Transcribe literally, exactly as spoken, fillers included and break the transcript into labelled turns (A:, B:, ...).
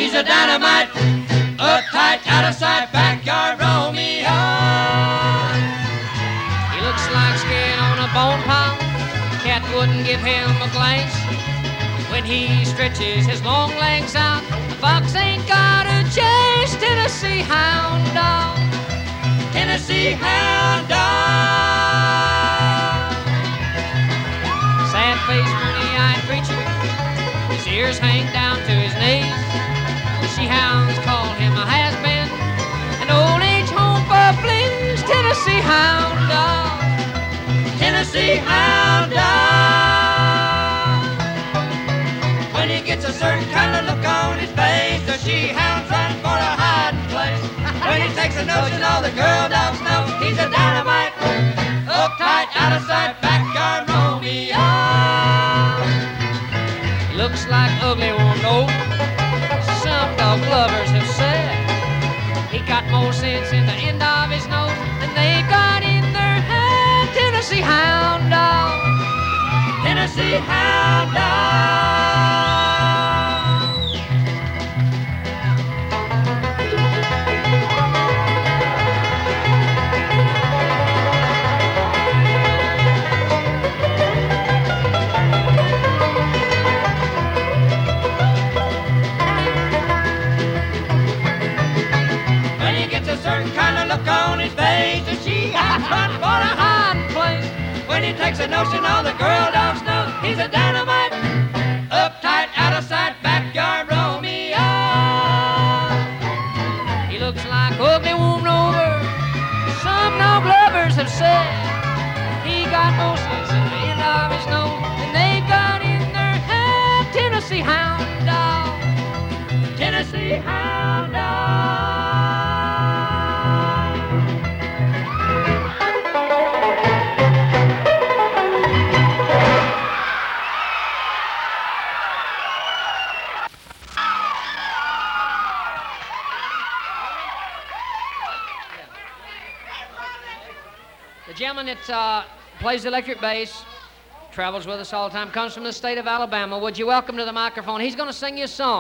A: He's a dynamite, uptight, out of sight, backyard Romeo.
B: He looks like skin on a bone pile. Cat wouldn't give him a glance. When he stretches his long legs out, the fox ain't got a chase. Tennessee hound dog,
A: Tennessee hound dog.
B: Sad-faced, moony-eyed creature, his ears hang down to his knees. The she-hounds call him a has-been, and old age home for fleas. Tennessee hound dog,
A: Tennessee hound dog. When he gets a certain kind of look on his face, the she-hound's run for a hiding place. When he takes a notion, all the girl dogs know he's a dynamite, uptight, out of sight, backyard Romeo.
B: looks like ugly won't know. Some dog lovers have said he got more sense in the end of his nose than they got in their head. Tennessee hound dog,
A: Tennessee hound dog. When he gets a certain kind of look on his face, the she-hounds run for a hiding place. When he takes a notion, all the girl dogs know he's a dynamite, uptight, out of sight, backyard Romeo.
B: he looks like ugly won't over. Some dog lovers have said he got more sense in the end of his nose than they got in their head. Tennessee hound dog,
A: Tennessee hound dog.
B: the gentleman that uh, plays the electric bass, travels with us all the time, comes from the state of Alabama. Would you welcome to the microphone? He's going to sing you a song.